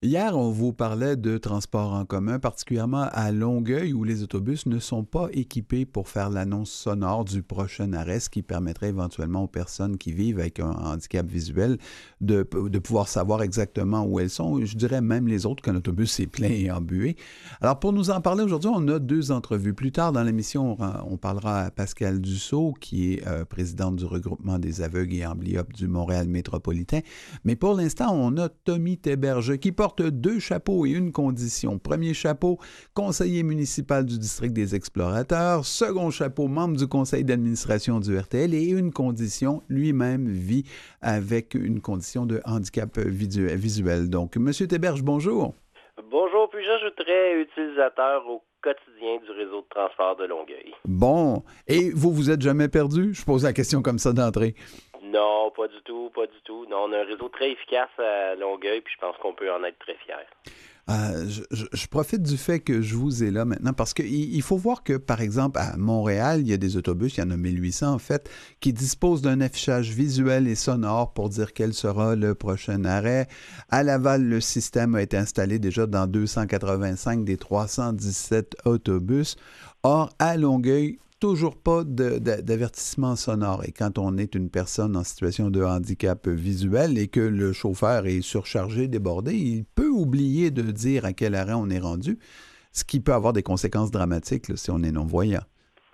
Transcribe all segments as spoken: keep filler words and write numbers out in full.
Hier, on vous parlait de transport en commun, particulièrement à Longueuil, où les autobus ne sont pas équipés pour faire l'annonce sonore du prochain arrêt, ce qui permettrait éventuellement aux personnes qui vivent avec un handicap visuel de, de pouvoir savoir exactement où elles sont. Je dirais même les autres quand l'autobus est plein et embué. Alors, pour nous en parler aujourd'hui, on a deux entrevues. Plus tard dans l'émission, on parlera à Pascal Dussault, qui est euh, présidente du regroupement des aveugles et amblyopes du Montréal métropolitain. Mais pour l'instant, on a Tommy Théberge, qui porte deux chapeaux et une condition. Premier chapeau, conseiller municipal du district des Explorateurs. Second chapeau, membre du conseil d'administration du R T L. Et une condition, lui-même vit avec une condition de handicap visuel. Donc, M. Théberge, bonjour. Bonjour, puis j'ajouterais utilisateur au quotidien du réseau de transport de Longueuil. Bon. Et vous, vous êtes jamais perdu? Je pose la question comme ça d'entrée. Non, pas du tout, pas du tout. Non, on a un réseau très efficace à Longueuil, puis je pense qu'on peut en être très fiers. Euh, je, je, je profite du fait que je vous ai là maintenant parce qu'il il faut voir que, par exemple, à Montréal, il y a des autobus, il y en a mille huit cents en fait, qui disposent d'un affichage visuel et sonore pour dire quel sera le prochain arrêt. À Laval, le système a été installé déjà dans deux cent quatre-vingt-cinq des trois cent dix-sept autobus. Or, à Longueuil, toujours pas de, de, d'avertissement sonore. Et quand on est une personne en situation de handicap visuel et que le chauffeur est surchargé, débordé, il peut oublier de dire à quel arrêt on est rendu, ce qui peut avoir des conséquences dramatiques là, si on est non-voyant.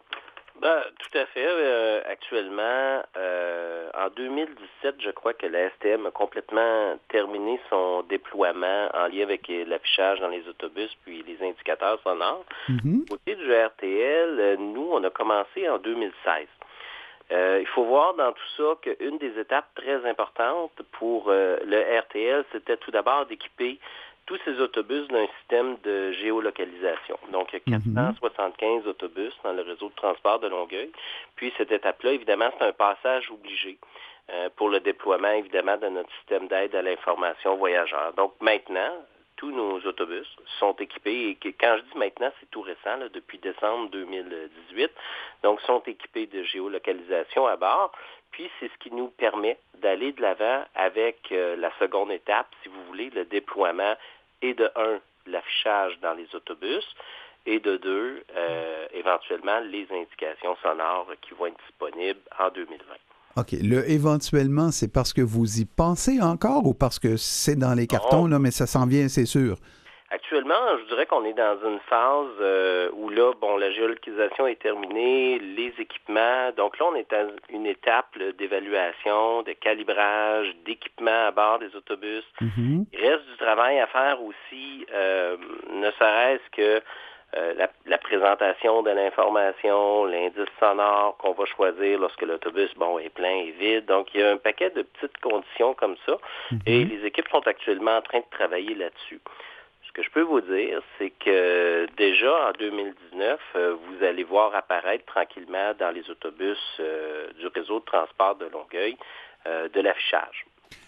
Ben, tout à fait. Euh, actuellement, euh, en deux mille dix-sept, je crois que la S T M a complètement terminé son déploiement en lien avec l'affichage dans les autobus puis les indicateurs sonores. Mm-hmm. Au côté du R T L, nous, on a commencé en deux mille seize. Euh, il faut voir dans tout ça qu'une des étapes très importantes pour euh, le R T L, c'était tout d'abord d'équiper tous ces autobus d'un système de géolocalisation. Donc, il y a quatre cent soixante-quinze mm-hmm. autobus dans le réseau de transport de Longueuil. Puis, cette étape-là, évidemment, c'est un passage obligé euh, pour le déploiement, évidemment, de notre système d'aide à l'information voyageur. Donc, maintenant, tous nos autobus sont équipés, et quand je dis maintenant, c'est tout récent, là, depuis décembre deux mille dix-huit, donc sont équipés de géolocalisation à bord. Puis, c'est ce qui nous permet d'aller de l'avant avec euh, la seconde étape, si vous voulez, le déploiement et de un, l'affichage dans les autobus, et de deux, euh, éventuellement, les indications sonores qui vont être disponibles en deux mille vingt. OK. Le éventuellement, c'est parce que vous y pensez encore ou parce que c'est dans les cartons, Non. là, mais ça s'en vient, c'est sûr? Actuellement, je dirais qu'on est dans une phase euh, où là, bon, la géolocalisation est terminée, les équipements. Donc là, on est à une étape là, d'évaluation, de calibrage, d'équipement à bord des autobus. Mm-hmm. Il reste du travail à faire aussi, euh, ne serait-ce que euh, la, la présentation de l'information, l'indice sonore qu'on va choisir lorsque l'autobus, bon, est plein et vide. Donc, il y a un paquet de petites conditions comme ça. Mm-hmm. Et les équipes sont actuellement en train de travailler là-dessus. Ce que je peux vous dire, c'est que déjà en deux mille dix-neuf, euh, vous allez voir apparaître tranquillement dans les autobus euh, du réseau de transport de Longueuil euh, de l'affichage.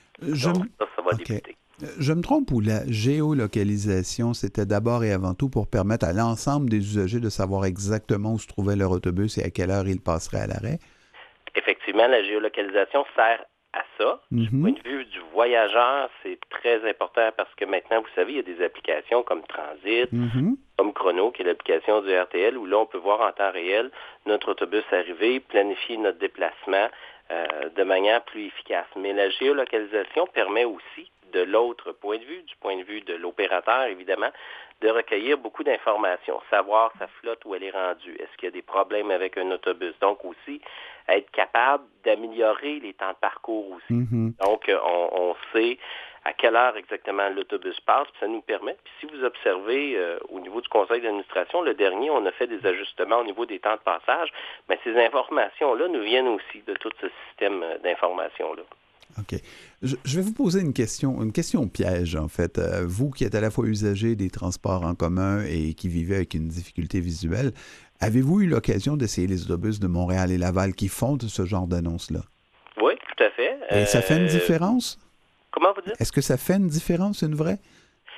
Je Donc, m... ça, ça va okay. débuter. Je me trompe ou la géolocalisation, c'était d'abord et avant tout pour permettre à l'ensemble des usagers de savoir exactement où se trouvait leur autobus et à quelle heure il passerait à l'arrêt? Effectivement, la géolocalisation sert à ça. Mm-hmm. Du point de vue du voyageur, c'est très important parce que maintenant, vous savez, il y a des applications comme Transit, mm-hmm. comme Chrono, qui est l'application du R T L, où là, on peut voir en temps réel notre autobus arriver, planifier notre déplacement euh, de manière plus efficace. Mais la géolocalisation permet aussi, de l'autre point de vue, du point de vue de l'opérateur, évidemment, de recueillir beaucoup d'informations, savoir sa flotte où elle est rendue, est-ce qu'il y a des problèmes avec un autobus. Donc aussi, être capable d'améliorer les temps de parcours aussi. Mm-hmm. Donc, on, on sait à quelle heure exactement l'autobus passe, puis ça nous permet. Puis si vous observez euh, au niveau du conseil d'administration, le dernier, on a fait des ajustements au niveau des temps de passage, mais ces informations-là nous viennent aussi de tout ce système d'informations-là. OK. Je, je vais vous poser une question, une question piège, en fait. Euh, vous qui êtes à la fois usager des transports en commun et qui vivez avec une difficulté visuelle, avez-vous eu l'occasion d'essayer les autobus de Montréal et Laval qui font ce genre d'annonce-là? Oui, tout à fait. Et euh, ça fait une différence? Comment vous dites? Est-ce que ça fait une différence, une vraie? Ben,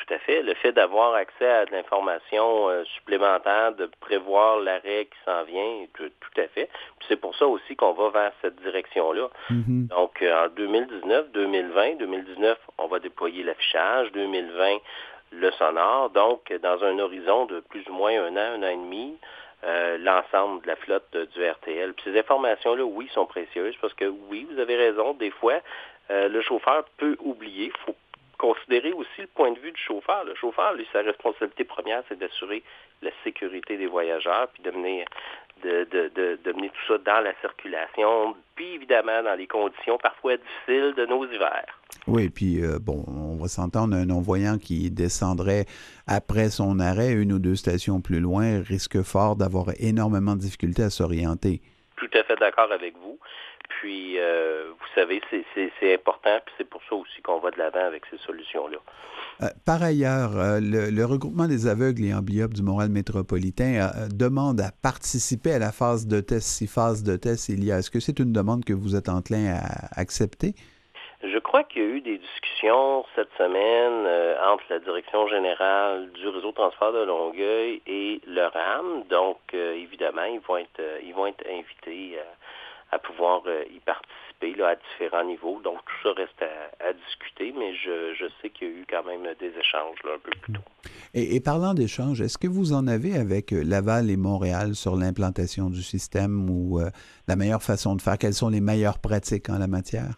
tout à fait. Le fait d'avoir accès à de l'information euh, supplémentaire, de prévoir l'arrêt qui s'en vient, tout, tout à fait. Puis c'est pour ça aussi qu'on va vers cette direction-là. Mm-hmm. Donc, euh, en deux mille dix-neuf, deux mille vingt, deux mille dix-neuf, on va déployer l'affichage, deux mille vingt, le sonore. Donc, dans un horizon de plus ou moins un an, un an et demi, euh, l'ensemble de la flotte euh, du R T L. Puis ces informations-là, oui, sont précieuses parce que, oui, vous avez raison, des fois, euh, le chauffeur peut oublier. Il faut considérer aussi le point de vue du chauffeur. Le chauffeur, lui, sa responsabilité première, c'est d'assurer la sécurité des voyageurs, puis de mener, de, de, de, de mener tout ça dans la circulation, puis évidemment dans les conditions parfois difficiles de nos hivers. Oui, puis euh, bon, on va s'entendre, un non-voyant qui descendrait après son arrêt, une ou deux stations plus loin, risque fort d'avoir énormément de difficultés à s'orienter. Tout à fait d'accord avec vous. Puis, euh, vous savez, c'est, c'est, c'est important, puis c'est pour ça aussi qu'on va de l'avant avec ces solutions-là. Euh, par ailleurs, euh, le, le regroupement des aveugles et amblyopes du Montréal métropolitain euh, demande à participer à la phase de test, si phase de test il y a. Est-ce que c'est une demande que vous êtes enclin à accepter? Je crois qu'il y a eu des discussions cette semaine euh, entre la direction générale du réseau de transport de Longueuil et le RAM. Donc, euh, évidemment, ils vont être, euh, ils vont être invités euh, à pouvoir euh, y participer là, à différents niveaux. Donc, tout ça reste à, à discuter, mais je, je sais qu'il y a eu quand même des échanges là, un peu plus tôt. Et, et parlant d'échanges, est-ce que vous en avez avec Laval et Montréal sur l'implantation du système ou euh, la meilleure façon de faire? Quelles sont les meilleures pratiques en la matière?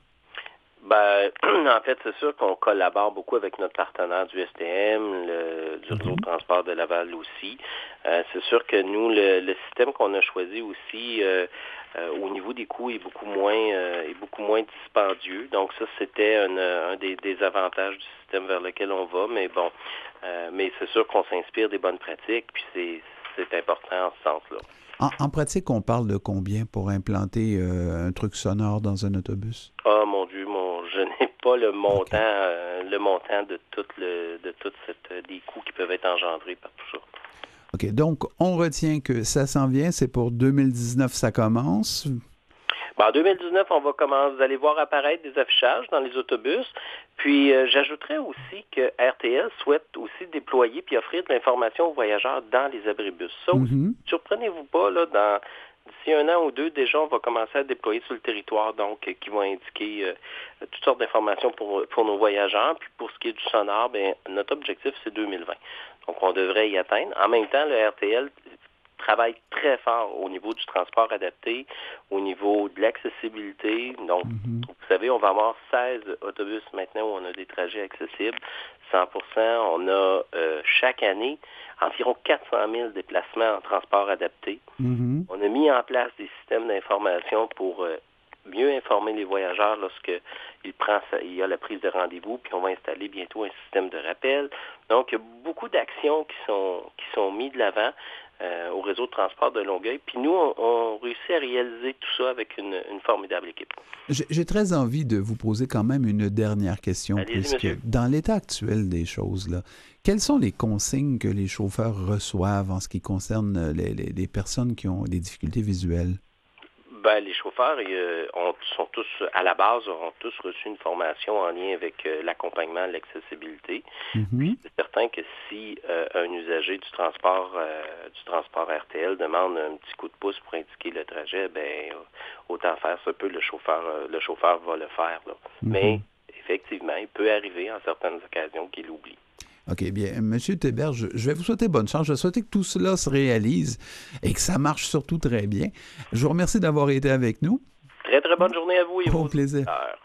Ben, en fait, c'est sûr qu'on collabore beaucoup avec notre partenaire du S T M, le, du réseau de transport de Laval aussi. Euh, c'est sûr que nous, le, le système qu'on a choisi aussi, euh, euh, au niveau des coûts, est beaucoup moins euh, est beaucoup moins dispendieux. Donc ça, c'était un, un des, des avantages du système vers lequel on va. Mais bon, euh, mais c'est sûr qu'on s'inspire des bonnes pratiques, puis c'est, c'est important en ce sens-là. En, en pratique, on parle de combien pour implanter euh, un truc sonore dans un autobus? Ah, oh, mon Dieu, mon, je n'ai pas le montant, okay. euh, le montant de tout le, de toute cette, des coûts qui peuvent être engendrés par tout ça. OK. Donc, on retient que ça s'en vient, c'est pour deux mille dix-neuf, ça commence. Ben, en deux mille dix-neuf, on va commencer, vous allez voir apparaître des affichages dans les autobus. Puis, euh, j'ajouterais aussi que R T L souhaite aussi déployer puis offrir de l'information aux voyageurs dans les abribus. Ça aussi, mm-hmm. surprenez-vous pas, là, dans d'ici un an ou deux, déjà, on va commencer à déployer sur le territoire, donc, euh, qui vont indiquer euh, toutes sortes d'informations pour, pour nos voyageurs. Puis, pour ce qui est du sonore, bien, notre objectif, c'est deux mille vingt. Donc, on devrait y atteindre. En même temps, le R T L travaille très fort au niveau du transport adapté, au niveau de l'accessibilité. Donc, mm-hmm. vous savez, on va avoir seize autobus maintenant où on a des trajets accessibles, cent pour cent. On a euh, chaque année environ quatre cent mille déplacements en transport adapté. Mm-hmm. On a mis en place des systèmes d'information pour euh, mieux informer les voyageurs lorsque il prend sa, il y a la prise de rendez-vous, puis on va installer bientôt un système de rappel. Donc, il y a beaucoup d'actions qui sont qui sont mises de l'avant euh, au réseau de transport de Longueuil. Puis nous, on, on réussit à réaliser tout ça avec une, une formidable équipe. J'ai, j'ai très envie de vous poser quand même une dernière question, Allez-y, puisque monsieur. Dans l'état actuel des choses, là, quelles sont les consignes que les chauffeurs reçoivent en ce qui concerne les, les, les personnes qui ont des difficultés visuelles? Ben, les chauffeurs euh, ont, sont tous, à la base, ont tous reçu une formation en lien avec euh, l'accompagnement, l'accessibilité. Mm-hmm. C'est certain que si euh, un usager du transport euh, du transport R T L demande un petit coup de pouce pour indiquer le trajet, ben autant faire ce peu, le chauffeur, euh, le chauffeur va le faire. Là. Mm-hmm. Mais effectivement, il peut arriver en certaines occasions qu'il oublie. OK, bien, M. Thébert, je, je vais vous souhaiter bonne chance. Je vais souhaiter que tout cela se réalise et que ça marche surtout très bien. Je vous remercie d'avoir été avec nous. Très, très bonne journée à vous. Et Au plaisir. Auditeurs.